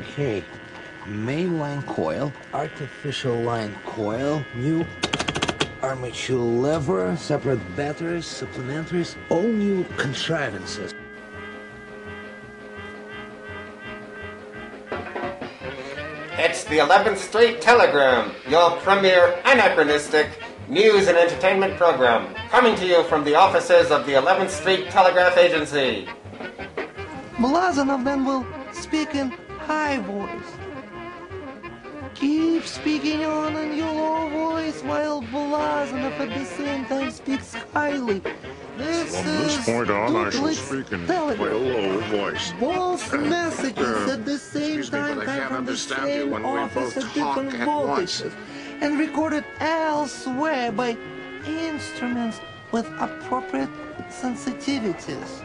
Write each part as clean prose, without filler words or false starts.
Okay. Mainline coil, artificial line coil, new armature lever, separate batteries, supplementaries, all new contrivances. It's the 11th Street Telegram, your premier anachronistic news and entertainment program, coming to you from the offices of the 11th Street Telegraph Agency. Blazanov then will speak in high voice. Keep speaking on in your low voice while Blazanov at the same time speaks highly. This From is this point on, I shall Dudley's speak in Telegram. quite a low voice. Both messages at the same excuse me, time but I come can't from the understand you same when we office both at talk different at once. voltages and recorded elsewhere by instruments with appropriate sensitivities.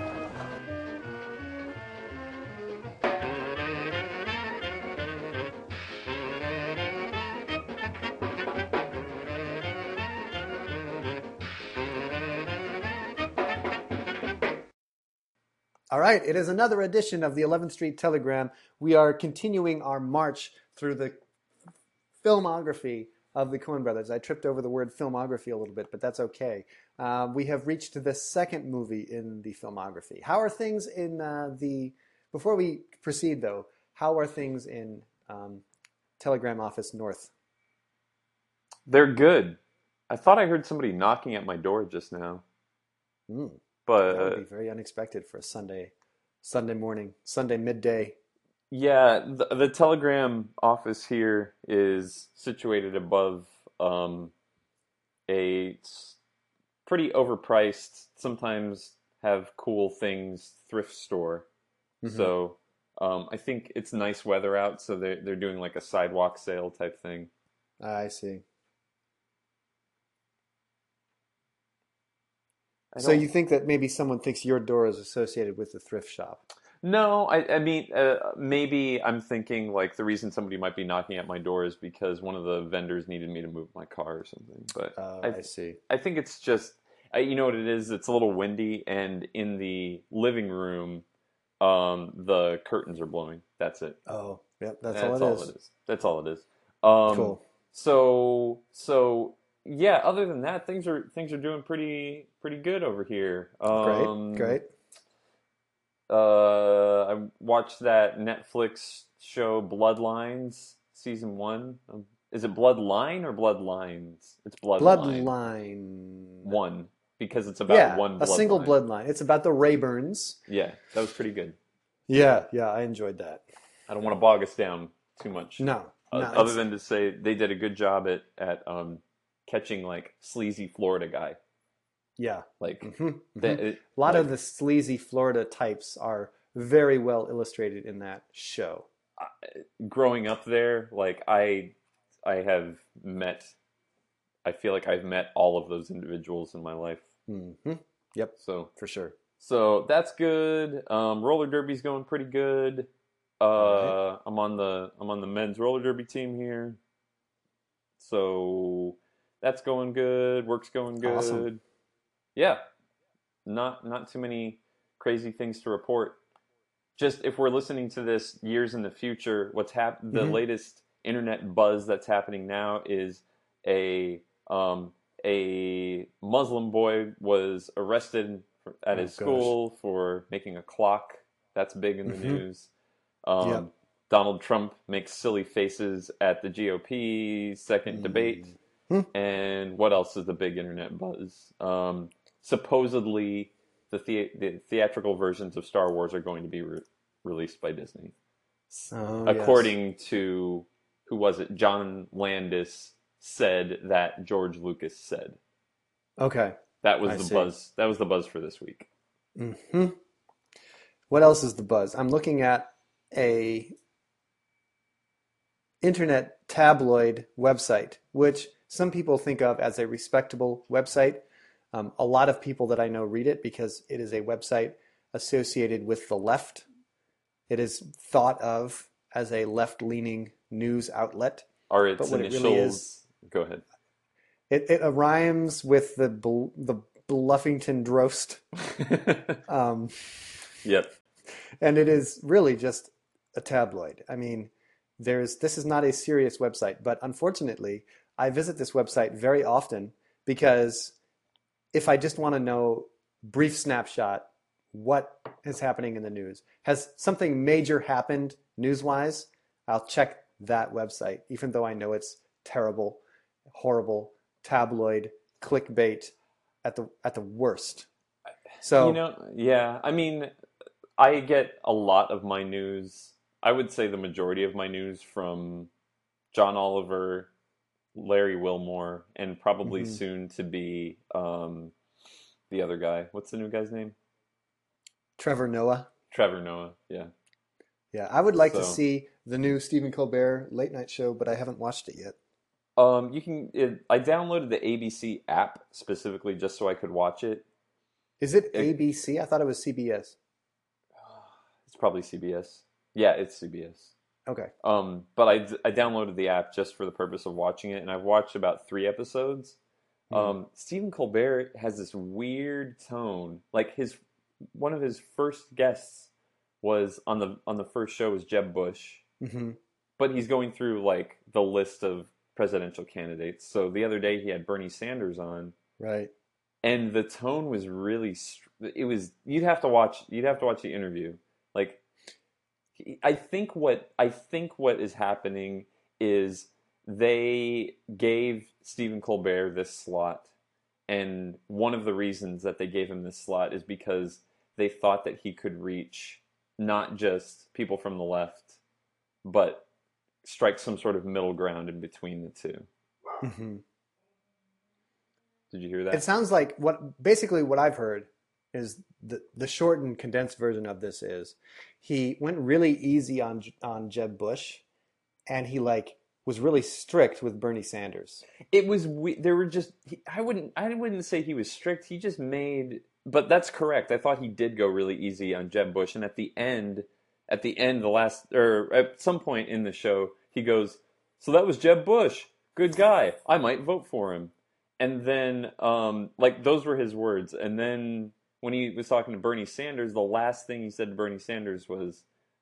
All right, it is another edition of the 11th Street Telegram. We are continuing our march through the filmography of the Coen brothers. I tripped over the word filmography a little bit, but that's okay. We have reached the second movie in the filmography. How are things in before we proceed though, how are things in Telegram Office North? They're good. I thought I heard somebody knocking at my door just now. That would be very unexpected for a Sunday morning, Sunday midday. Yeah, the Telegram office here is situated above a pretty overpriced, sometimes have cool things thrift store. Mm-hmm. So I think it's nice weather out, so they're doing like a sidewalk sale type thing. I see. So you think that maybe someone thinks your door is associated with the thrift shop? No, I mean, maybe I'm thinking like the reason somebody might be knocking at my door is because one of the vendors needed me to move my car or something. But I see. I think it's just, you know what it is? It's a little windy, and in the living room, the curtains are blowing. That's it. Oh, yep, that's all it is. That's all it is. Cool. So yeah. Other than that, things are doing pretty good over here. Great. I watched that Netflix show Bloodlines season 1. Is it Bloodline or Bloodlines? It's Bloodline 1 because it's about one bloodline. A single bloodline. It's about the Rayburns. Yeah, that was pretty good. Yeah, I enjoyed that. I don't want to bog us down too much. No, other than to say they did a good job at catching like sleazy Florida guy. Yeah, like a lot of the sleazy Florida types are very well illustrated in that show. Growing up there, like I feel like I've met all of those individuals in my life. Mm-hmm. Yep. So for sure. So that's good. Roller derby's going pretty good. Right. I'm on the men's roller derby team here. So that's going good. Work's going good. Awesome. Yeah, not too many crazy things to report. Just if we're listening to this years in the future, the latest internet buzz that's happening now is a Muslim boy was arrested at his school for making a clock. That's big in the news. Donald Trump makes silly faces at the GOP second debate. And what else is the big internet buzz? Supposedly, the theatrical versions of Star Wars are going to be released by Disney. According to, who was it? John Landis said that George Lucas said. Okay. That was the buzz. That was the buzz for this week. Mm-hmm. What else is the buzz? I'm looking at a internet tabloid website, which some people think of as a respectable website. A lot of people that I know read it because it is a website associated with the left. It is thought of as a left-leaning news outlet. Are its initials? Really is, go ahead. It rhymes with the Bluffington Drost. Yep. And it is really just a tabloid. I mean, this is not a serious website, but unfortunately, I visit this website very often because if I just want to know brief snapshot what is happening in the news, has something major happened news-wise, I'll check that website, even though I know it's terrible, horrible, tabloid, clickbait at the worst. So, yeah. I mean, I get a lot of my news. I would say the majority of my news from John Oliver, Larry Wilmore, and probably soon to be the other guy. What's the new guy's name? Trevor Noah. Trevor Noah. Yeah. Yeah, I would like to see the new Stephen Colbert late night show, but I haven't watched it yet. I downloaded the ABC app specifically just so I could watch it. Is it ABC? I thought it was CBS. It's probably CBS. Yeah, it's CBS. Okay. But I downloaded the app just for the purpose of watching it, and I've watched about 3 episodes. Stephen Colbert has this weird tone. Like one of his first guests was on the first show was Jeb Bush, but he's going through like the list of presidential candidates. So the other day he had Bernie Sanders on, right? And the tone was really you'd have to watch the interview. Like I think what is happening is they gave Stephen Colbert this slot, and one of the reasons that they gave him this slot is because they thought that he could reach not just people from the left, but strike some sort of middle ground in between the two. Did you hear that? It sounds like what I've heard is the short and condensed version of this is he went really easy on Jeb Bush, and he was really strict with Bernie Sanders. It was there were just I wouldn't say he was strict. He just but that's correct. I thought he did go really easy on Jeb Bush, and at the end, at some point in the show, he goes, "So that was Jeb Bush, good guy. I might vote for him." And then, those were his words. And then when he was talking to Bernie Sanders, the last thing he said to Bernie Sanders was,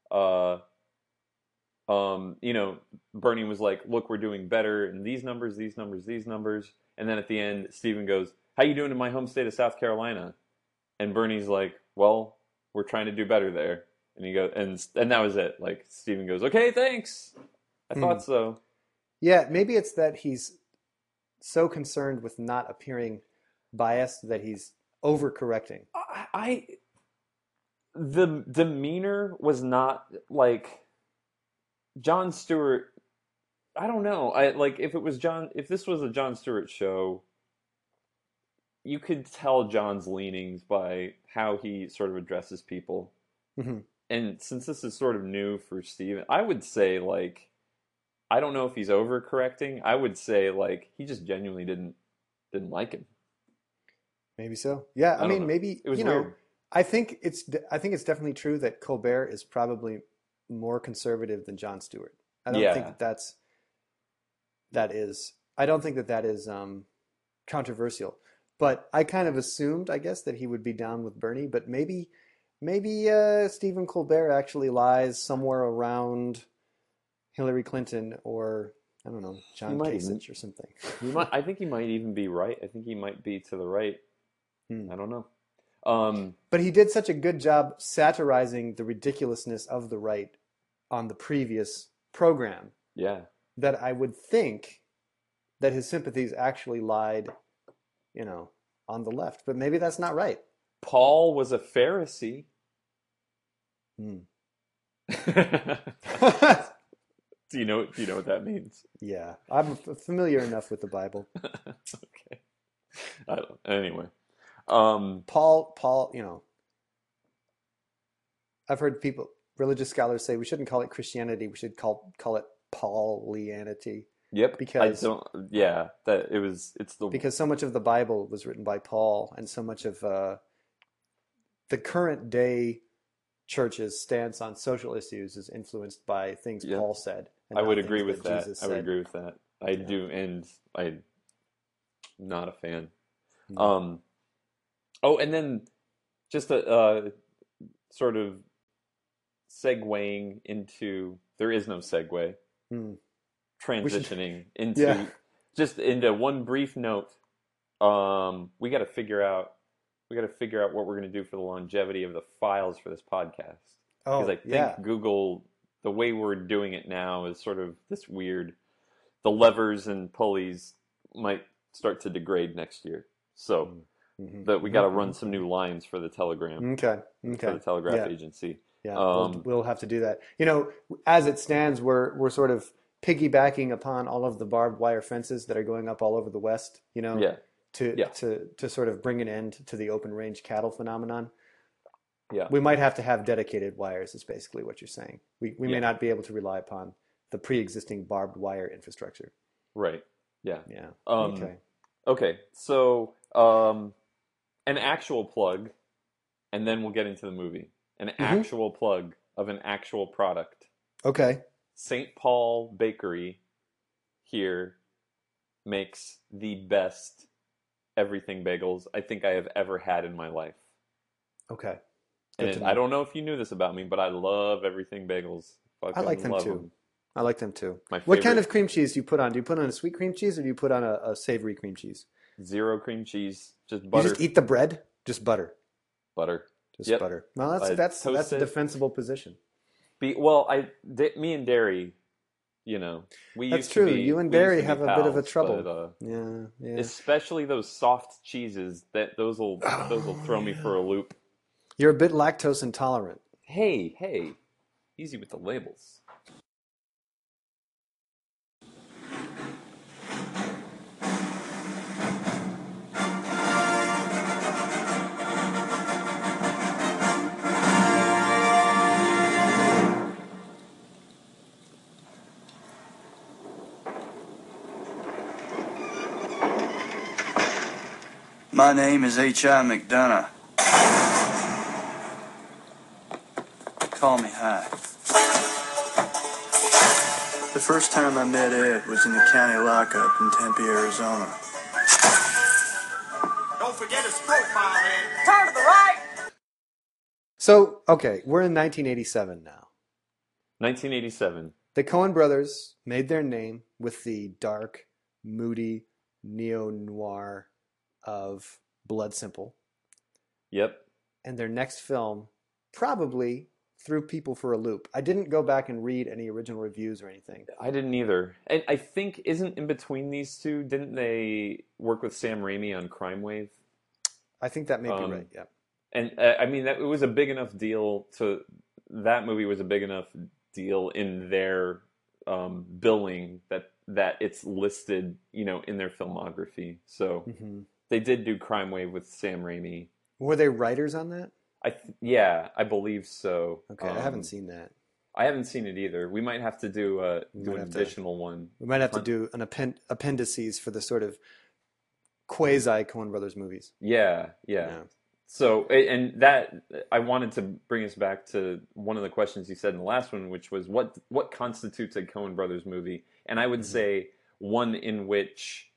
Bernie was like, "Look, we're doing better in these numbers, these numbers, these numbers." And then at the end, Stephen goes, "How you doing in my home state of South Carolina?" And Bernie's like, "Well, we're trying to do better there." And he goes, and that was it. Like Stephen goes, "Okay, thanks. I thought so." Yeah, maybe it's that he's so concerned with not appearing biased that he's overcorrecting. The demeanor was not like Jon Stewart. I don't know. If this was a Jon Stewart show, you could tell Jon's leanings by how he sort of addresses people. And since this is sort of new for Steven, I would say I don't know if he's overcorrecting. I would say he just genuinely didn't like him. Maybe so. Yeah, I mean, maybe it was weird. I think it's definitely true that Colbert is probably more conservative than Jon Stewart. I don't think that is controversial. But I kind of assumed, I guess, that he would be down with Bernie. But maybe Stephen Colbert actually lies somewhere around Hillary Clinton or, I don't know, John Kasich or something. I think he might even be right. I think he might be to the right. I don't know. But he did such a good job satirizing the ridiculousness of the right on the previous program. Yeah. That I would think that his sympathies actually lied, on the left. But maybe that's not right. Paul was a Pharisee. Do you know what that means? Yeah, I'm familiar enough with the Bible. Okay. Anyway. Paul, I've heard religious scholars say we shouldn't call it Christianity, we should call it Paulianity. Yep. Because because so much of the Bible was written by Paul, and so much of the current day church's stance on social issues is influenced by things Paul said. I would agree with that. I would agree with that. I do, and I'm not a fan. And then just a sort of segueing into, there is no segue, transitioning into, Yeah. just into one brief note. We got to figure out what we're going to do for the longevity of the files for this podcast. Because I think Google, the way we're doing it now is sort of this weird, the levers and pulleys might start to degrade next year. So that we got to run some new lines for the Telegram. Okay. For the Telegraph Agency. Yeah, we'll have to do that. You know, as it stands, we're sort of piggybacking upon all of the barbed wire fences that are going up all over the West. You know, to sort of bring an end to the open range cattle phenomenon. Yeah, we might have to have dedicated wires. Is basically what you're saying. We may not be able to rely upon the pre-existing barbed wire infrastructure. Right. Yeah. Yeah. Okay. So, an actual plug, and then we'll get into the movie. An actual plug of an actual product. Okay. St. Paul Bakery here makes the best everything bagels I think I have ever had in my life. Okay. And I don't know if you knew this about me, but I love everything bagels. I like them too. I like them too. My favorite. What kind of cream cheese do you put on? Do you put on a sweet cream cheese or do you put on a savory cream cheese? Zero cream cheese, just butter. You just eat the bread? Just butter. Butter. Just butter. Well, that's a defensible position. Me and Derry, you know, that's true. You and Barry have a bit of a trouble. But, yeah. Especially those soft cheeses. Those will throw me for a loop. You're a bit lactose intolerant. Hey, easy with the labels. My name is H.I. McDonough. Call me High. The first time I met Ed was in the county lockup in Tempe, Arizona. Don't forget his profile, Ed. Turn to the right! So, okay, we're in 1987 now. 1987. The Coen brothers made their name with the dark, moody, neo-noir of Blood Simple. Yep. And their next film probably threw people for a loop. I didn't go back and read any original reviews or anything. I didn't either. And I think, isn't in between these two, didn't they work with Sam Raimi on Crime Wave? I think that may be right, yeah. And I mean, it was a big enough deal that movie was a big enough deal in their billing that it's listed, you know, in their filmography. So they did do Crime Wave with Sam Raimi. Were they writers on that? I believe so. Okay, I haven't seen that. I haven't seen it either. We might have to do an additional one. We might have to do an appendices for the sort of quasi Coen Brothers movies. Yeah. So, and that, I wanted to bring us back to one of the questions you said in the last one, which was what constitutes a Coen Brothers movie? And I would say one in which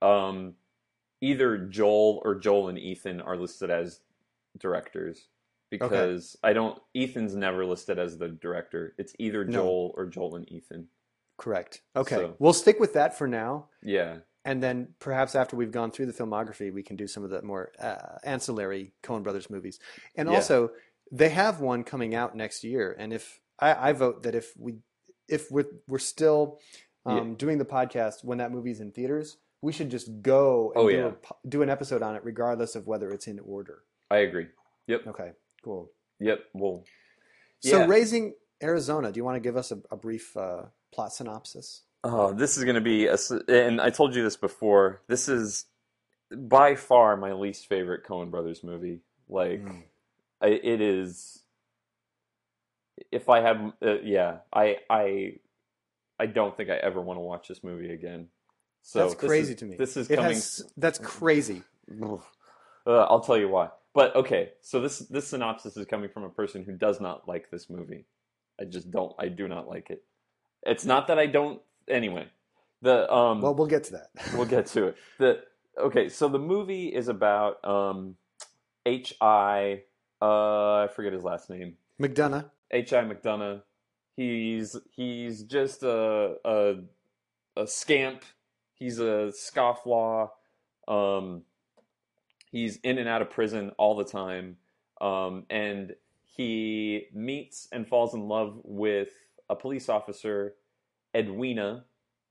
either Joel and Ethan are listed as directors. Because Ethan's never listed as the director. It's either Joel or Joel and Ethan. Correct. Okay. So, we'll stick with that for now. Yeah. And then perhaps after we've gone through the filmography, we can do some of the more ancillary Coen Brothers movies. And also, they have one coming out next year. And if I vote that if we're still doing the podcast when that movie's in theaters, we should just go and do an episode on it, regardless of whether it's in order. I agree. Yep. Okay. Cool. Yep. Well. So, Raising Arizona. Do you want to give us a brief plot synopsis? Oh, this is going to be, and I told you this before, this is by far my least favorite Coen Brothers movie. Like, it is, if I have, I don't think I ever want to watch this movie again. So that's crazy to me. This is coming. That's crazy. I'll tell you why. But okay, so this synopsis is coming from a person who does not like this movie. I do not like it. It's not that I don't. Anyway, well, we'll get to that. We'll get to it. Okay, so the movie is about H.I. I forget his last name. McDonough. H.I. McDonough. He's just a scamp. He's a scofflaw. He's in and out of prison all the time. And he meets and falls in love with a police officer, Edwina.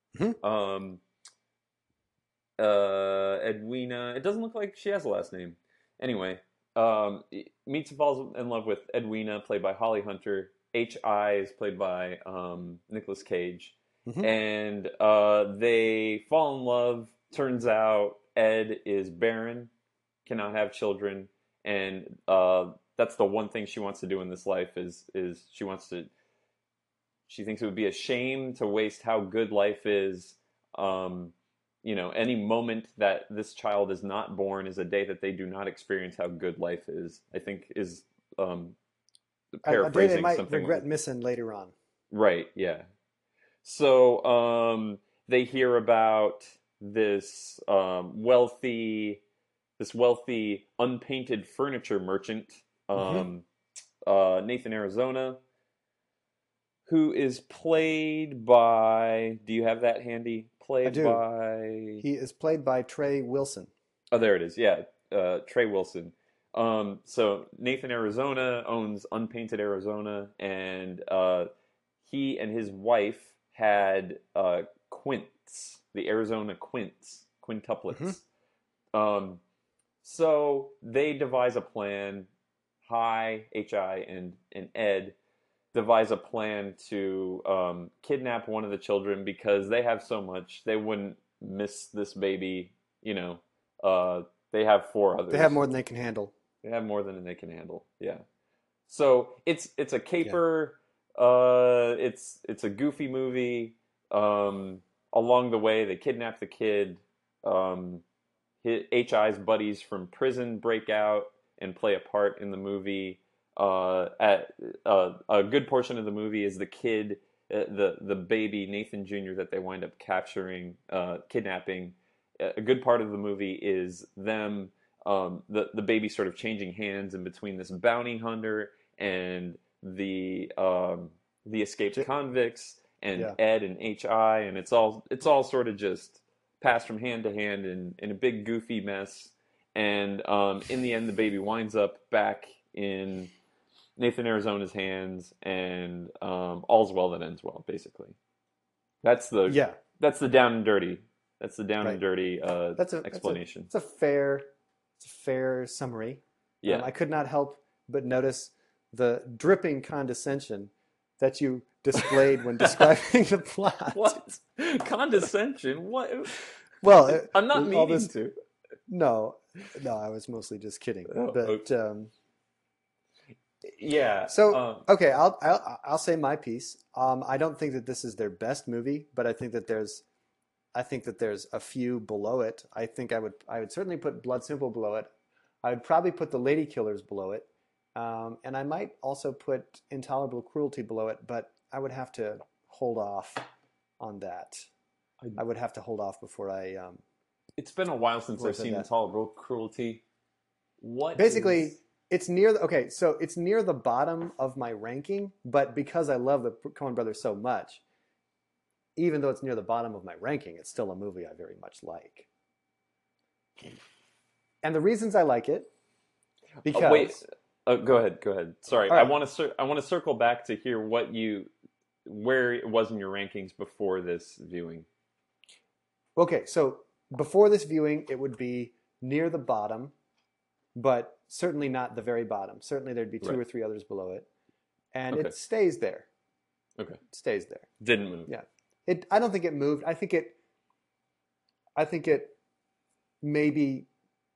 Edwina. It doesn't look like she has a last name. Anyway, meets and falls in love with Edwina, played by Holly Hunter. H.I. is played by Nicolas Cage. And they fall in love. Turns out Ed is barren, cannot have children, and that's the one thing she wants to do in this life is she thinks it would be a shame to waste how good life is. Any moment that this child is not born is a day that they do not experience how good life is. I think is paraphrasing a day they might something regret missing later on. Right, yeah. So they hear about this wealthy unpainted furniture merchant, Nathan Arizona, who is played by. Do you have that handy? I do. He is played by Trey Wilson. Oh, there it is. Yeah, Trey Wilson. So Nathan Arizona owns Unpainted Arizona, and he and his wife had quints, the Arizona quintuplets. So they devise a plan. H.I. and Ed devise a plan to kidnap one of the children because they have so much they wouldn't miss this baby. They have 4 others. They have more than they can handle. They have more than they can handle. Yeah. So it's a caper. Yeah. It's a goofy movie. Along the way, they kidnap the kid. H.I.'s buddies from prison break out and play a part in the movie. A good portion of the movie is the kid, the baby Nathan Jr. that they wind up kidnapping. A good part of the movie is them, the baby sort of changing hands in between this bounty hunter and the escaped convicts and Ed and H.I. and it's all sort of just passed from hand to hand in a big goofy mess. And in the end, the baby winds up back in Nathan Arizona's hands, and all's well that ends well. Basically, that's the down and dirty. That's the down and dirty explanation. It's a fair summary. Yeah, I could not help but notice the dripping condescension that you displayed when describing the plot. What condescension? What? Well, I'm not meaning to. No, I was mostly just kidding. But yeah. So okay, I'll say my piece. I don't think that this is their best movie, but I think that there's a few below it. I think I would certainly put Blood Simple below it. I would probably put The Lady Killers below it, and I might also put Intolerable Cruelty below it. But I would have to hold off on that. I would have to hold off before I. It's been a while since I've seen Intolerable Cruelty. It's near the bottom of my ranking, but because I love the Coen Brothers so much, even though it's near the bottom of my ranking, it's still a movie I very much like. And the reasons I like it, because go ahead. Sorry, right. I want to circle back to hear where it was in your rankings before this viewing. Okay, so before this viewing, it would be near the bottom, but certainly not the very bottom. Certainly there'd be 2 or 3 others below it. And it stays there. Okay. It stays there. Didn't move. Yeah. I don't think it moved. I think it maybe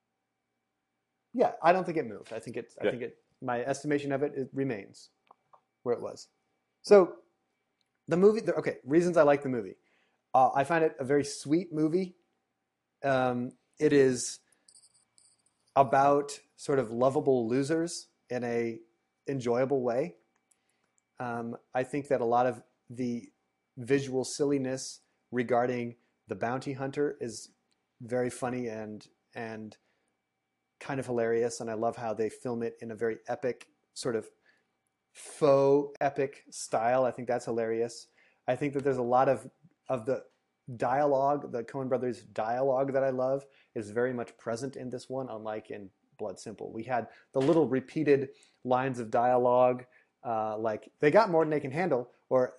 I don't think it moved. I think my estimation of it remains where it was. So the movie, reasons I like the movie. I find it a very sweet movie. It is about sort of lovable losers in a enjoyable way. I think that a lot of the visual silliness regarding the bounty hunter is very funny and kind of hilarious, and I love how they film it in a very epic sort of faux epic style. I think that's hilarious. I think that there's a lot of the dialogue, the Coen Brothers dialogue that I love is very much present in this one, unlike in Blood Simple. We had the little repeated lines of dialogue, like they got more than they can handle, or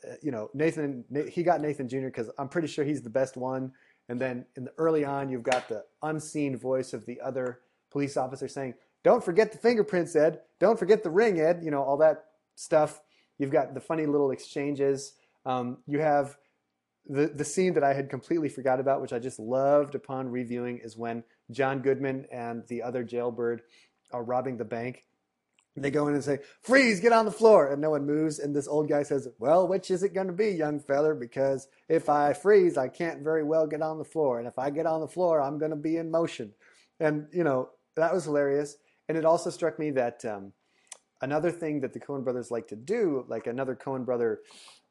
he got Nathan Jr. because I'm pretty sure he's the best one. And then early on, you've got the unseen voice of the other police officer saying, "Don't forget the fingerprints, Ed. Don't forget the ring, Ed." All that stuff. You've got the funny little exchanges. You have the scene that I had completely forgot about, which I just loved upon reviewing, is when John Goodman and the other jailbird are robbing the bank. They go in and say, "Freeze, get on the floor," and no one moves. And this old guy says, "Well, which is it going to be, young feller? Because if I freeze, I can't very well get on the floor. And if I get on the floor, I'm going to be in motion." And, that was hilarious. And it also struck me that another thing that the Coen brothers like to do, like another Coen brother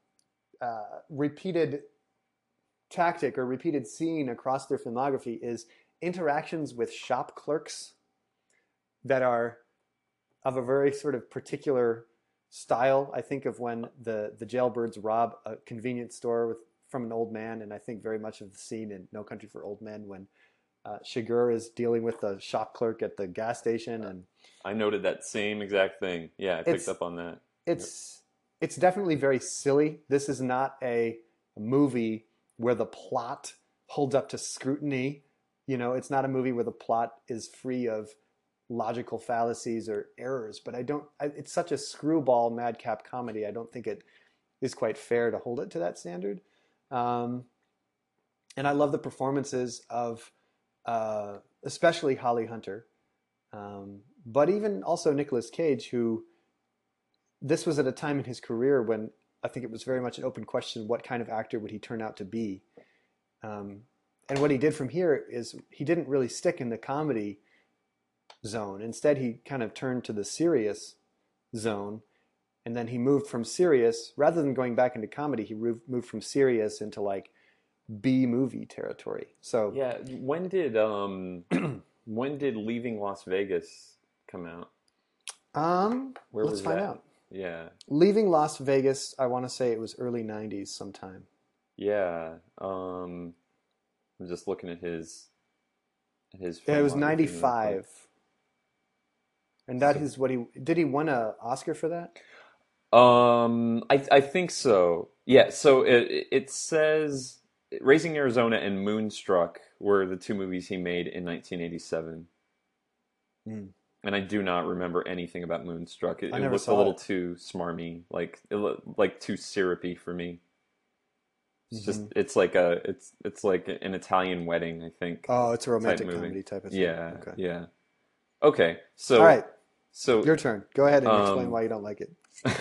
repeated tactic or repeated scene across their filmography, is interactions with shop clerks that are of a very sort of particular style. I think of when the jailbirds rob a convenience store from an old man, and I think very much of the scene in No Country for Old Men when Chigurh is dealing with the shop clerk at the gas station. And I noted that same exact thing. Yeah, I picked up on that. It's definitely very silly. This is not a movie where the plot holds up to scrutiny. It's not a movie where the plot is free of logical fallacies or errors, but it's such a screwball madcap comedy. I don't think it is quite fair to hold it to that standard. And I love the performances of especially Holly Hunter, but even also Nicolas Cage, who this was at a time in his career when I think it was very much an open question, what kind of actor would he turn out to be? And what he did from here is he didn't really stick in the comedy zone. Instead, he kind of turned to the serious zone, and then he moved from serious, rather than going back into comedy, he moved from serious into like B movie territory. So yeah, when did Leaving Las Vegas come out? Let's find out. Yeah, Leaving Las Vegas, I want to say it was early 90s sometime. Yeah, I'm just looking at his. Yeah, it was 95. And that is what did he win an Oscar for that? I think so. Yeah, so it says Raising Arizona and Moonstruck were the two movies he made in 1987. And I do not remember anything about Moonstruck. It looked a little too smarmy, like too syrupy for me. It's just it's like an Italian wedding, I think. Oh, it's a romantic comedy type of thing. Yeah. Okay. Yeah. Okay. So all right. So your turn. Go ahead and explain why you don't like it.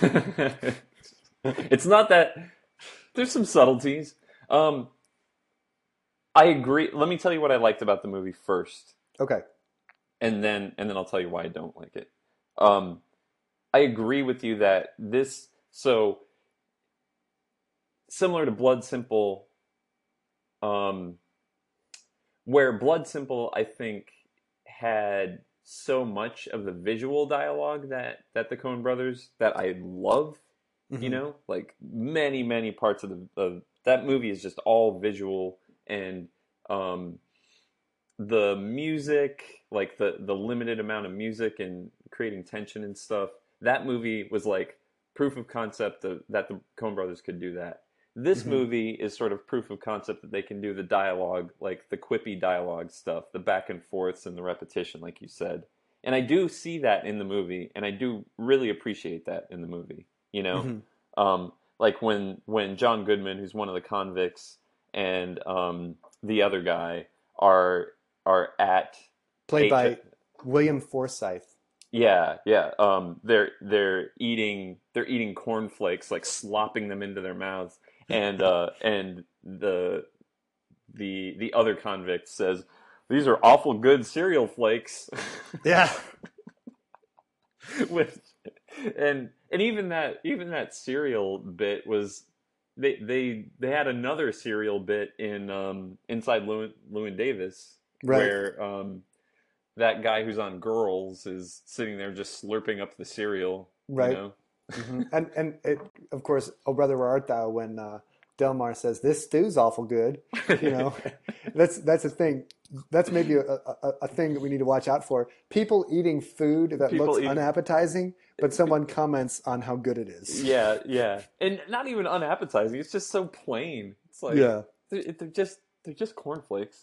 It's not that there's some subtleties. I agree. Let me tell you what I liked about the movie first. Okay. And then I'll tell you why I don't like it. I agree with you that this, so similar to Blood Simple, where Blood Simple, I think, had so much of the visual dialogue that the Coen brothers that I love, like many parts of that movie is just all visual, and the music, like the limited amount of music and creating tension and stuff. That movie was like proof of concept that the Coen brothers could do that. This movie is sort of proof of concept that they can do the dialogue, like the quippy dialogue stuff, the back and forths and the repetition, like you said. And I do see that in the movie, and I do really appreciate that in the movie, like when John Goodman, who's one of the convicts, and the other guy are at played by William Forsythe. Yeah. They're eating cornflakes, like slopping them into their mouths, and the other convict says, "These are awful good cereal flakes." Yeah. and even that cereal bit was they had another cereal bit in Inside Llewyn Davis, right, where that guy who's on Girls is sitting there just slurping up the cereal, right? And it, of course, oh brother, where art thou? When Delmar says this stew's awful good, you know, that's a thing. That's maybe a thing that we need to watch out for. People eating food that People looks eating- unappetizing, but someone comments on how good it is. Yeah, yeah, and not even unappetizing. It's just so plain. It's like Yeah. they're just cornflakes.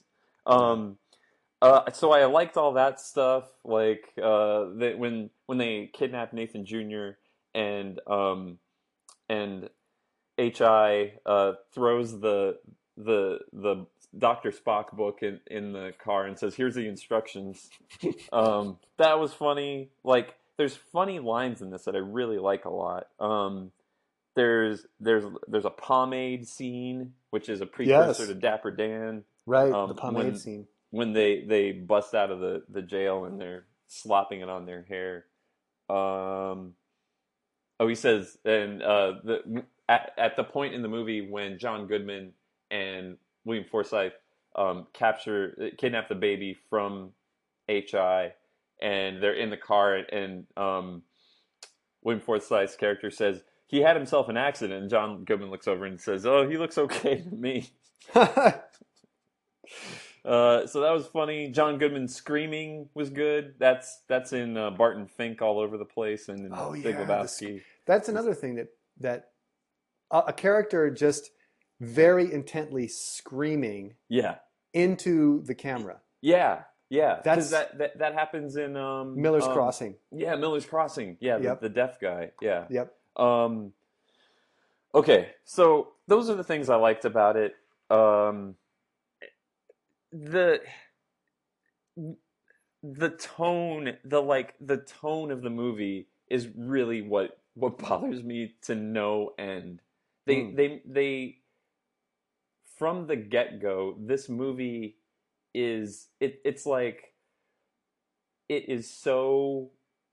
So I liked all that stuff. Like when they kidnapped Nathan Jr. and HI throws the Dr. Spock book in the car and says, "Here's the instructions." That was funny. Like, there's funny lines in this that I really like a lot. There's a pomade scene, which is a precursor Yes. to Dapper Dan. Right, the pomade scene. When they bust out of the jail and they're slopping it on their hair. He says, and at the point in the movie when John Goodman and William Forsythe kidnap the baby from HI, and they're in the car, and William Forsythe's character says he had himself an accident, and John Goodman looks over and says, "Oh, he looks okay to me." So that was funny. John Goodman screaming was good. That's in Barton Fink all over the place, and in Big Lebowski. That's another thing that a character just very intently screaming into the camera. Yeah. That's that happens in Miller's Crossing. Yeah, Miller's Crossing. Yeah, Yep. the deaf guy. Yeah. Yep. Okay, so those are the things I liked about it. The tone, the tone of the movie is really what bothers me to no end. They from the get-go, this movie it's like it is so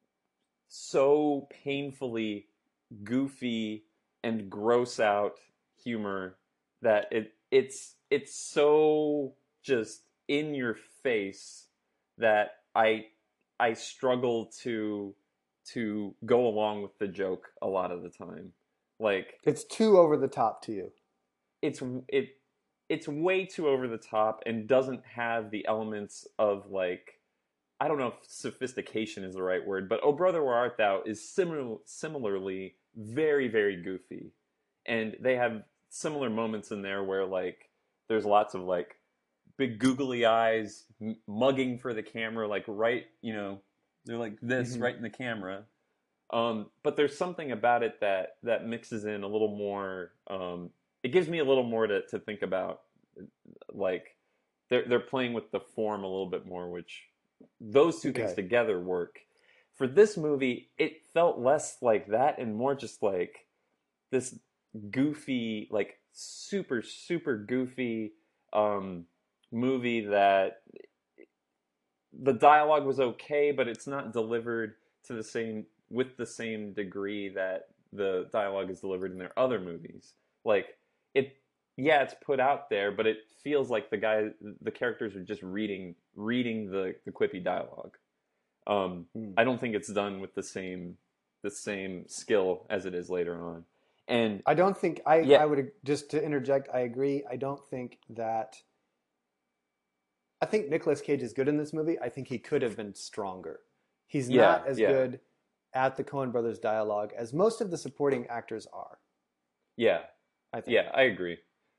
painfully goofy and gross out humor that it's so just in your face that I struggle to go along with the joke a lot of the time. Like, it's too over the top to you. It's way too over the top and doesn't have the elements of, like, I don't know if sophistication is the right word, but Oh Brother Where Art Thou is similarly very, very goofy. And they have similar moments in there where, like, there's lots of, like, big googly eyes mugging for the camera, like, right, you know, they're like this right in the camera. But there's something about it that mixes in a little more, it gives me a little more to think about. Like, they're playing with the form a little bit more, which those two things together work. For this movie, it felt less like that and more just like this goofy, like super, super goofy movie that the dialogue was okay, but it's not delivered with the same degree that the dialogue is delivered in their other movies. Like, it's put out there, but it feels like the characters are just reading the quippy dialogue. I don't think it's done with the same skill as it is later on. And I don't think I would, just to interject, I agree. I think Nicolas Cage is good in this movie. I think he could have been stronger. He's not as good at the Coen brothers dialogue as most of the supporting actors are. Yeah. I think. Yeah, I agree.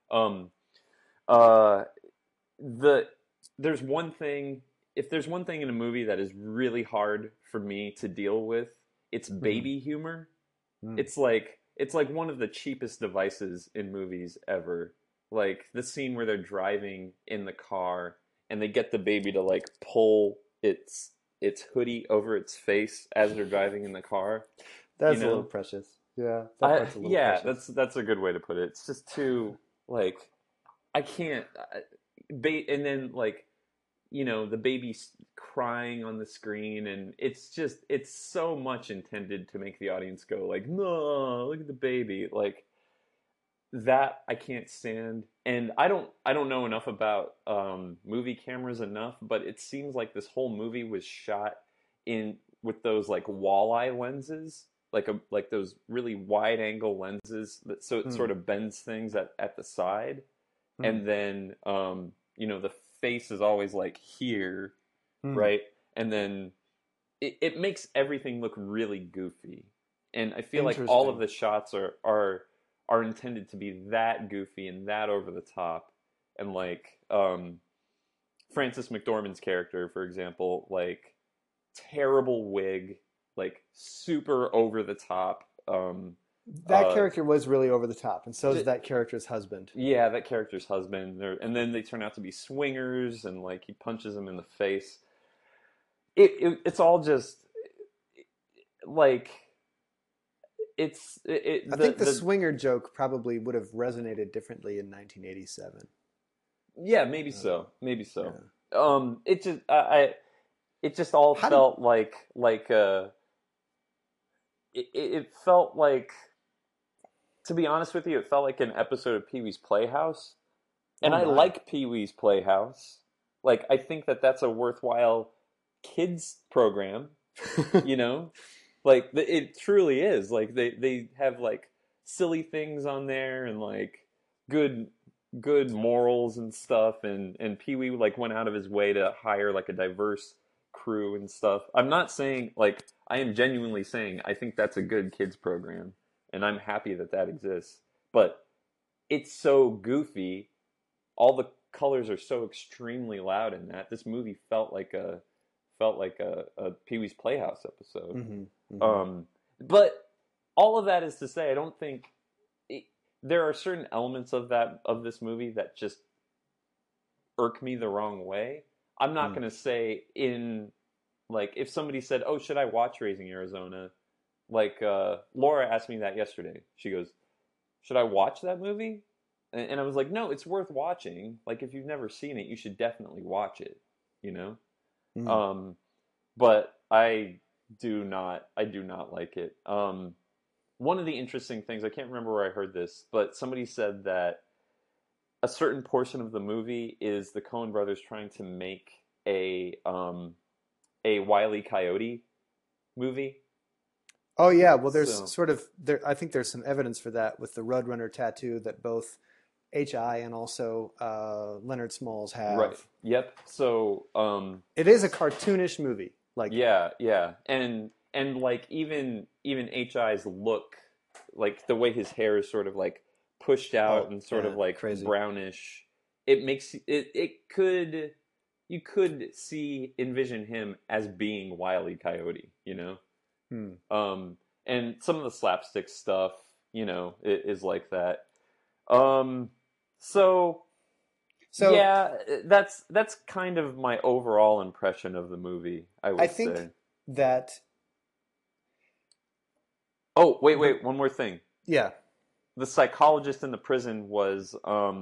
There's one thing, if there's one thing in a movie that is really hard for me to deal with, it's baby humor. It's like one of the cheapest devices in movies ever. Like the scene where they're driving in the car and they get the baby to like pull its hoodie over its face as they're driving in the car. That's a little precious. Yeah, that part's a little precious. that's a good way to put it. It's just too, like, I can't. And then, like, you know, the baby's crying on the screen, and it's so much intended to make the audience go like, no, look at the baby. Like, that I can't stand. And I don't know enough about movie cameras enough, but it seems like this whole movie was shot with those like walleye lenses. like those really wide angle lenses so it sort of bends things at the side, and then the face is always like here, right, and then it makes everything look really goofy, and I feel like all of the shots are intended to be that goofy and that over the top, and like Frances McDormand's character, for example, like terrible wig, like super over the top. That character was really over the top, and so is that character's husband. Yeah, that character's husband. And then they turn out to be swingers, and like he punches him in the face. It's all just like I think the swinger joke probably would have resonated differently in 1987. Yeah, maybe so. Yeah. It just all felt like it felt like, to be honest with you, it felt like an episode of Pee-wee's Playhouse. And I like Pee-wee's Playhouse. Like, I think that's a worthwhile kids program, Like, it truly is. Like, they have, like, silly things on there and, like, good morals and stuff. And Pee-wee, like, went out of his way to hire, like, a diverse crew and stuff. I'm not saying, like, I am genuinely saying I think that's a good kids program, and I'm happy that exists. But it's so goofy. All the colors are so extremely loud in that. This movie felt like a Pee-wee's Playhouse episode. But all of that is to say, I don't think there are certain elements of this movie that just irk me the wrong way. I'm not going to say like, if somebody said, "Oh, should I watch Raising Arizona?" Like, Laura asked me that yesterday. She goes, "Should I watch that movie?" And I was like, "No, it's worth watching. Like, if you've never seen it, you should definitely watch it, But I do not like it. One of the interesting things, I can't remember where I heard this, but somebody said that a certain portion of the movie is the Coen brothers trying to make a Wile E. Coyote movie. Oh yeah, well there's I think there's some evidence for that with the Roadrunner tattoo that both H.I. and also Leonard Smalls have. Right. Yep. So it is a cartoonish movie. Like yeah, and like even H.I.'s look, like the way his hair is sort of like pushed out and sort of like crazy brownish. It makes you could envision him as being Wile E. Coyote, and some of the slapstick stuff, is like that. So yeah, that's kind of my overall impression of the movie. I think say that. Oh, wait, one more thing. Yeah. The psychologist in the prison was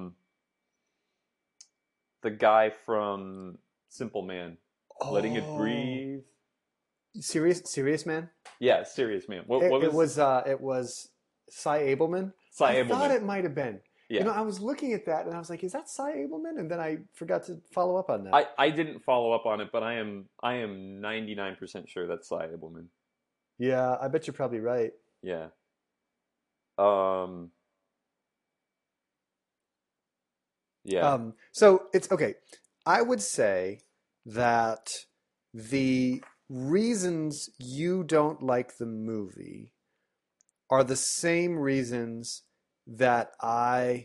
the guy from Simple Man. Letting It Breathe. Serious Man? Yeah, Serious Man. It was Cy Abelman. I thought it might have been. Yeah. I was looking at that and I was like, is that Cy Abelman? And then I forgot to follow up on that. I didn't follow up on it, but I am 99% sure that's Cy Abelman. Yeah, I bet you're probably right. Yeah. Yeah. So it's okay. I would say that the reasons you don't like the movie are the same reasons that I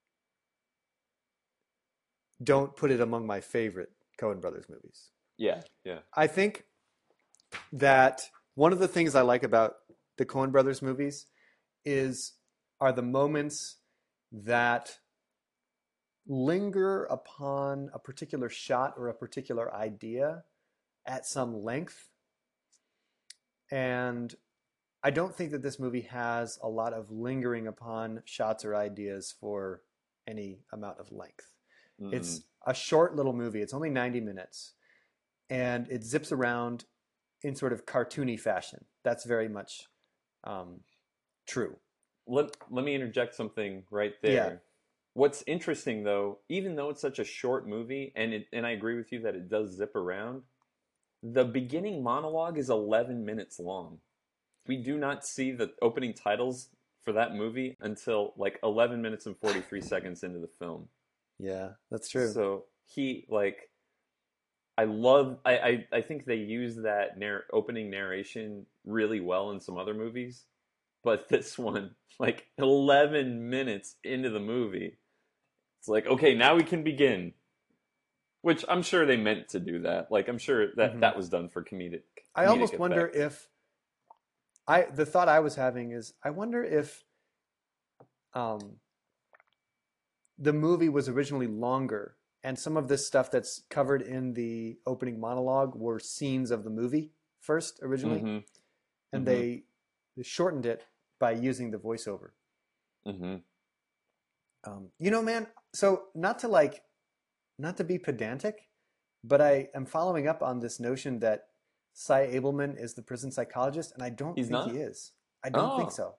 don't put it among my favorite Coen Brothers movies. Yeah. I think that one of the things I like about the Coen Brothers movies are the moments that linger upon a particular shot or a particular idea at some length. And I don't think that this movie has a lot of lingering upon shots or ideas for any amount of length. Mm-hmm. It's a short little movie. It's only 90 minutes. And it zips around in sort of cartoony fashion. That's very much true. Let me interject something right there. Yeah. What's interesting, though, even though it's such a short movie, and I agree with you that it does zip around, the beginning monologue is 11 minutes long. we do not see the opening titles for that movie until like 11 minutes and 43 seconds into the film. Yeah, that's true. So he like I think they use that opening narration really well in some other movies, but this one, like 11 minutes into the movie, it's like, okay, now we can begin. Which I'm sure they meant to do that. Like I'm sure that that was done for comedic. I almost effect. wonder if the thought I was having is I wonder if the movie was originally longer and some of this stuff that's covered in the opening monologue were scenes of the movie first originally, and they shortened it by using the voiceover. You know, man, so not to be pedantic, but I am following up on this notion that Cy Abelman is the prison psychologist, and I don't think he is. I don't think so.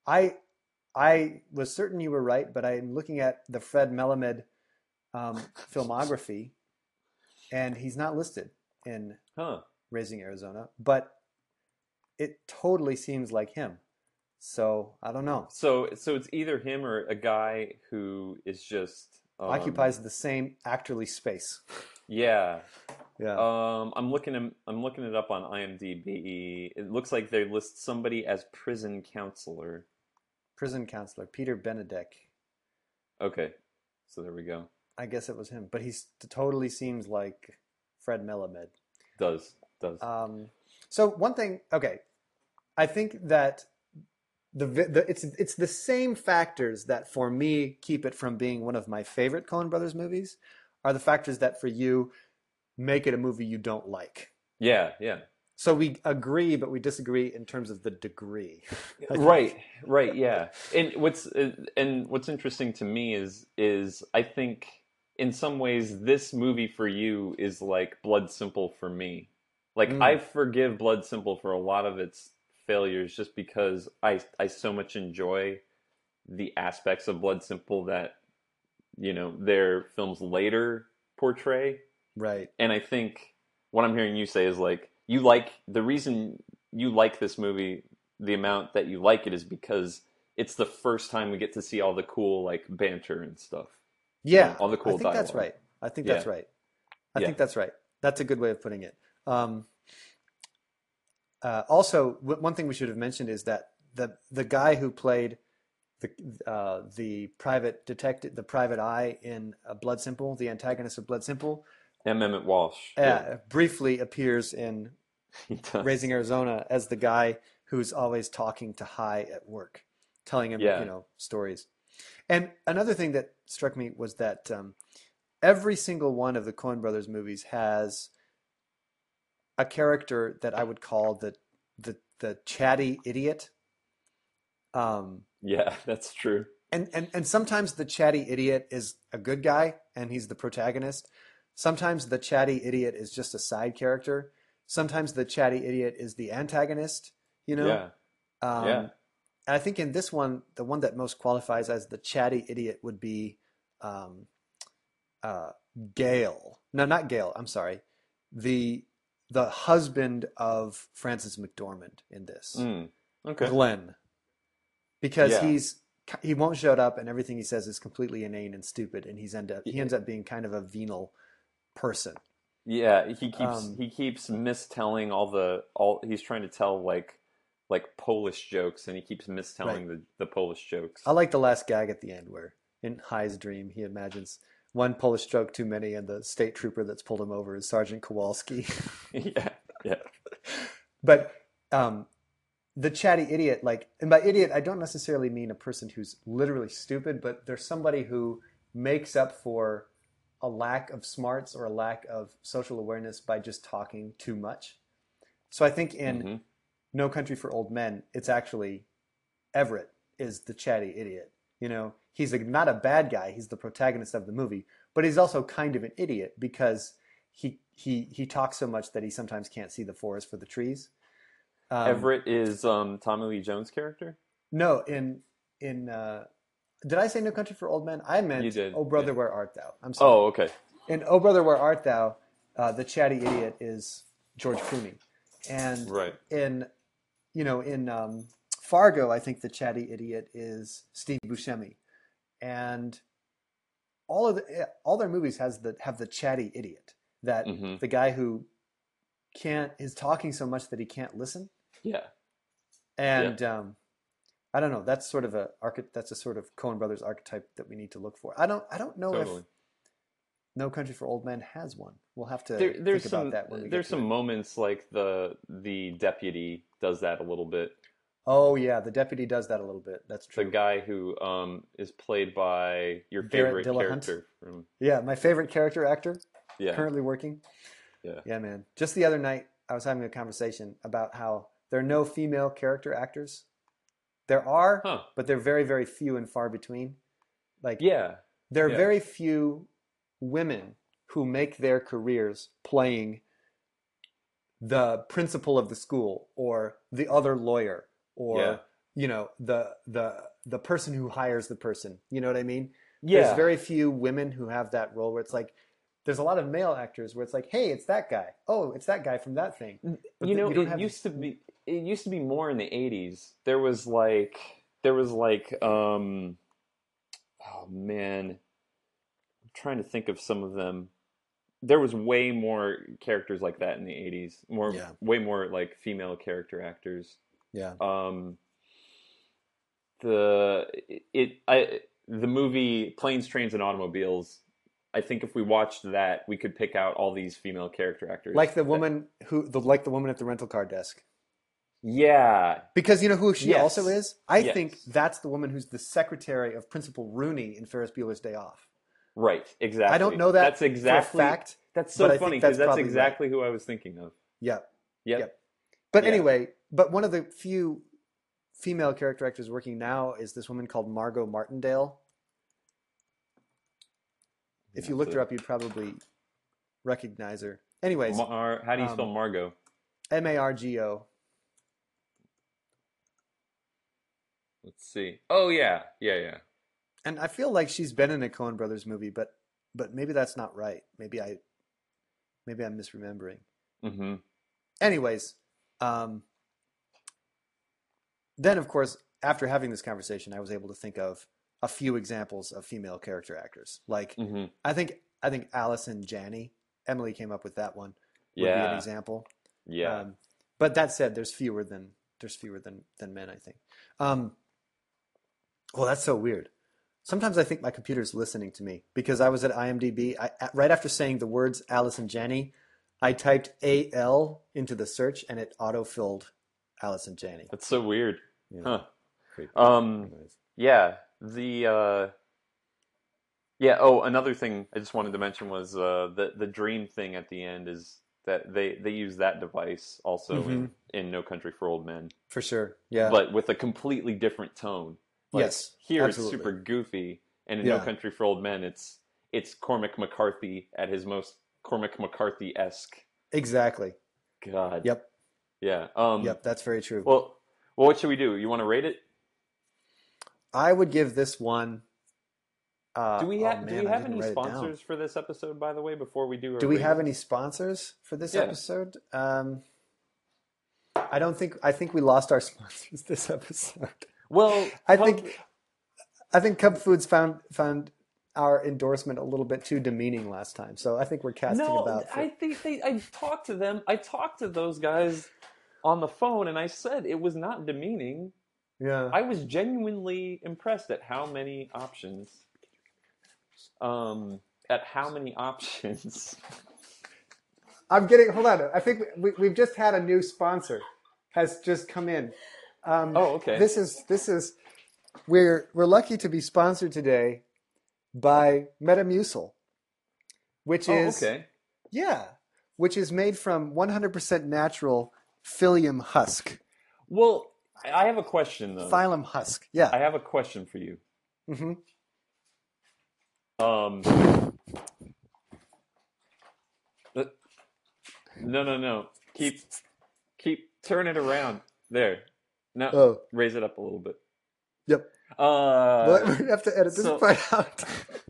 I was certain you were right, but I'm looking at the Fred Melamed filmography, and he's not listed in Raising Arizona, but it totally seems like him. So I don't know. So it's either him or a guy who is just occupies the same actorly space. Yeah. Yeah. I'm looking it up on IMDb. It looks like they list somebody as prison counselor. Prison counselor Peter Benedek. Okay, so there we go. I guess it was him, but he totally seems like Fred Melamed. Does. So one thing, okay, I think that it's the same factors that for me keep it from being one of my favorite Coen Brothers movies are the factors that for you make it a movie you don't like. Yeah. So we agree, but we disagree in terms of the degree. Right, yeah. And what's interesting to me is I think in some ways this movie for you is like Blood Simple for me. Like I forgive Blood Simple for a lot of its failures just because I so much enjoy the aspects of Blood Simple that, you know, their films later portray. Right. And I think what I'm hearing you say is like, the reason you like this movie, the amount that you like it is because it's the first time we get to see all the cool like banter and stuff. Yeah. You know, all the cool dialogue. That's right. I think that's right. I think that's right. That's a good way of putting it. Also, one thing we should have mentioned is that the guy who played the private detective, the private eye in Blood Simple, the antagonist of Blood Simple, Emmett Walsh, briefly appears in Raising Arizona as the guy who's always talking to High at work, telling him stories. And another thing that struck me was that every single one of the Coen Brothers movies has a character that I would call the chatty idiot. Yeah, that's true. And sometimes the chatty idiot is a good guy and he's the protagonist. Sometimes the chatty idiot is just a side character. Sometimes the chatty idiot is the antagonist, you know? And I think in this one, the one that most qualifies as the chatty idiot would be Gale. No, not Gale. I'm sorry. The husband of Frances McDormand in this. Okay. Glenn. Because he won't shut up and everything he says is completely inane and stupid, and he ends up being kind of a venal person. Yeah, he keeps mistelling he's trying to tell like Polish jokes, and he keeps mistelling the Polish jokes. I like the last gag at the end where in High's dream he imagines one Polish joke too many, and the state trooper that's pulled him over is Sergeant Kowalski. Yeah. But the chatty idiot, and by idiot I don't necessarily mean a person who's literally stupid, but there's somebody who makes up for a lack of smarts or a lack of social awareness by just talking too much. So I think in No Country for Old Men, it's actually Everett is the chatty idiot. You know, he's not a bad guy. He's the protagonist of the movie, but he's also kind of an idiot because he talks so much that he sometimes can't see the forest for the trees. Everett is Tommy Lee Jones' character? No, did I say No Country for Old Men? I meant Oh Brother, Where Art Thou? I'm sorry. Oh, okay. In Oh Brother, Where Art Thou, the chatty idiot is George Clooney. And in in Fargo, I think the chatty idiot is Steve Buscemi, and all their movies have the chatty idiot, that the guy who is talking so much that he can't listen. Yeah. And I don't know. That's sort of that's a sort of Coen Brothers archetype that we need to look for. I don't know if No Country for Old Men has one. We'll have to think about that when we get to There's some moments like the deputy does that a little bit. Oh yeah, the deputy does that a little bit. That's true. The guy who is played by your Barrett favorite Dillahunt. character from my favorite character actor. Yeah. Currently working. Yeah, man. Just the other night, I was having a conversation about how there are no female character actors. There are, but they're very, very few and far between. There are very few women who make their careers playing the principal of the school or the other lawyer or the person who hires the person. You know what I mean? Yeah. There's very few women who have that role where it's like, there's a lot of male actors where it's like, hey, it's that guy. Oh, it's that guy from that thing. But it used to be more in the 80s. There was like oh man, I'm trying to think of some of them. There was way more characters like that in the 80s. Way more like female character actors. Yeah. The movie Planes, Trains, and Automobiles, I think if we watched that, we could pick out all these female character actors. Like the woman like the woman at the rental car desk. Yeah. Because you know who she also is? I think that's the woman who's the secretary of Principal Rooney in Ferris Bueller's Day Off. Right, exactly. I don't know that that's exactly, for a fact. That's so funny because that's exactly right. who I was thinking of. Yep. Yeah. But anyway, one of the few female character actors working now is this woman called Margot Martindale. If you looked her up, you'd probably recognize her. Anyways. How do you spell Margot? Margo. Let's see. Oh, yeah. And I feel like she's been in a Coen Brothers movie, but maybe that's not right. Maybe I'm misremembering. Mm-hmm. Anyways, then of course, after having this conversation, I was able to think of a few examples of female character actors. Like I think Allison Janney. Emily came up with that one. Would be an example. Yeah. But that said, there's fewer than men, I think. Well, that's so weird. Sometimes I think my computer's listening to me because I was at IMDb. Right after saying the words Allison Janney, I typed AL into the search and it autofilled Allison Janney. That's so weird. Yeah. Huh. Creepy. Yeah. Oh, another thing I just wanted to mention was the dream thing at the end is that they use that device also in No Country for Old Men. For sure. Yeah. But with a completely different tone. Yes. Here absolutely. It's super goofy, and in No Country for Old Men it's Cormac McCarthy at his most Cormac McCarthy-esque. Exactly. God. Yep. Yeah. Yep, that's very true. Well, what should we do? You want to rate it? I would give this one. Do we have any sponsors for this episode, by the way, before we do our Do we rating? have any sponsors for this episode? I think we lost our sponsors this episode. Well, I think Cub Foods found our endorsement a little bit too demeaning last time, so I think we're casting about. I think I talked to them. I talked to those guys on the phone, and I said it was not demeaning. Yeah, I was genuinely impressed at how many options. I'm getting. Hold on. I think we've just had a new sponsor has just come in. Okay. This is we're lucky to be sponsored today by Metamucil, which is which is made from 100% natural psyllium husk. Well, I have a question though. Phylum husk. Yeah. I have a question for you. Mm-hmm. No. Keep turn it around. There. No. Raise it up a little bit. Yep. We have to edit this part out.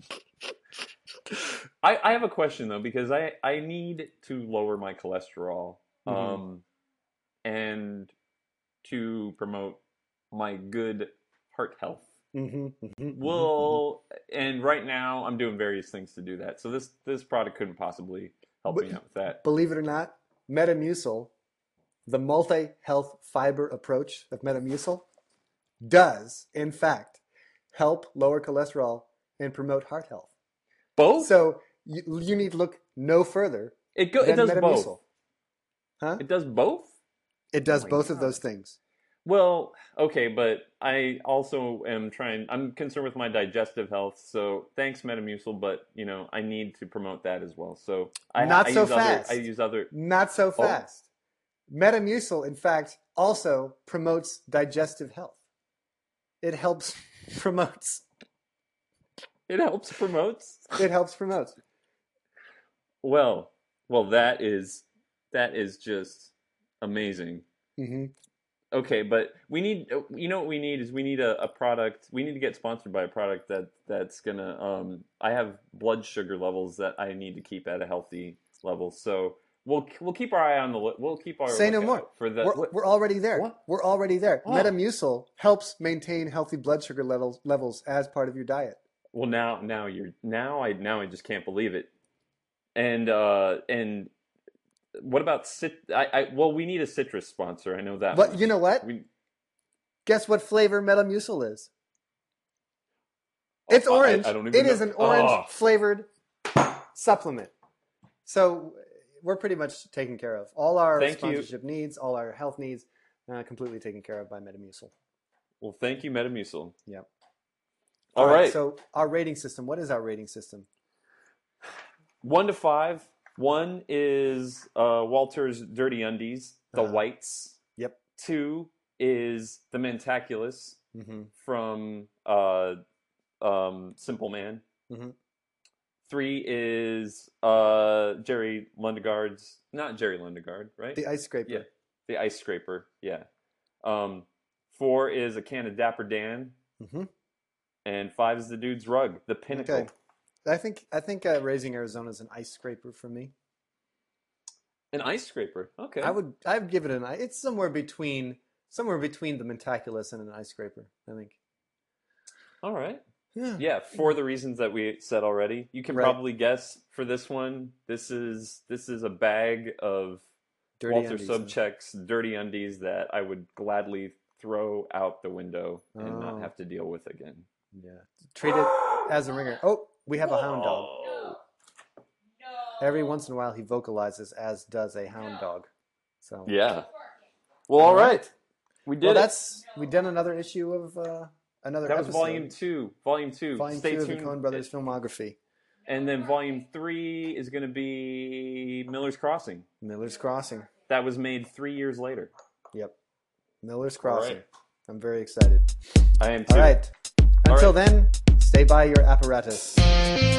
I have a question though, because I need to lower my cholesterol. And to promote my good heart health. Mm-hmm. Well, and right now I'm doing various things to do that. So this product couldn't possibly help me out with that. Believe it or not, Metamucil, the multi-health fiber approach of Metamucil, does, in fact, help lower cholesterol and promote heart health. Both? So you need to look no further It than does Metamucil. both. Huh? It does both? It does Oh my both of God. those things. Well, okay, but I also I'm concerned with my digestive health, so thanks Metamucil, but, I need to promote that as well. So Not so fast. I use other... Not so fast. Metamucil, in fact, also promotes digestive health. It helps promotes. It helps promotes? It helps promote. Well, that is just amazing. Mm-hmm. Okay, but we need, what we need is we need a product. We need to get sponsored by a product that's gonna. I have blood sugar levels that I need to keep at a healthy level. So we'll keep our eye on we'll keep our Say no lookout more. for the. We're already there. What? We're already there. Oh. Metamucil helps maintain healthy blood sugar levels as part of your diet. Well, now I just can't believe it. And what about well, we need a citrus sponsor. I know that. But much. you know what? Guess what flavor Metamucil is? It's orange. I don't even It know. is an orange flavored supplement. So we're pretty much taken care of. All our Thank you. sponsorship needs, all our health needs, completely taken care of by Metamucil. Well, thank you, Metamucil. Yep. All right. So our rating system. What is our rating system? 1 to 5. 1 is Walter's Dirty Undies, the whites. Yep. 2 is the Mentaculous from Simple Man. Mm-hmm. 3 is Jerry Lundegaard's, not Jerry Lundegaard, right? The ice scraper. Yeah, the ice scraper. Yeah. 4 is a can of Dapper Dan. Mm-hmm. And 5 is the Dude's Rug, the pinnacle. Okay. I think Raising Arizona is an ice scraper for me. An ice scraper. Okay. I'd give it it's somewhere between the Mentaculous and an ice scraper, I think. All right. Yeah. Yeah, for the reasons that we said already. You can probably guess for this one. This is a bag of Dirty Walter undies, Sobchak's Dirty Undies that I would gladly throw out the window and not Oh. have to deal with again. Yeah. Treat it as a ringer. Oh, we have a hound dog. Every once in a while he vocalizes, as does a hound dog. So Yeah. Well, all right. We did it. We done another issue of another That was episode. volume 2. Volume 2. Volume Stay 2 of tuned. the Coen Brothers filmography. And then volume 3 is going to be Miller's Crossing. Miller's Crossing. That was made 3 years later. Yep. Miller's Crossing. right. I'm very excited. I am too. All right. All Until right. then, stay by your apparatus.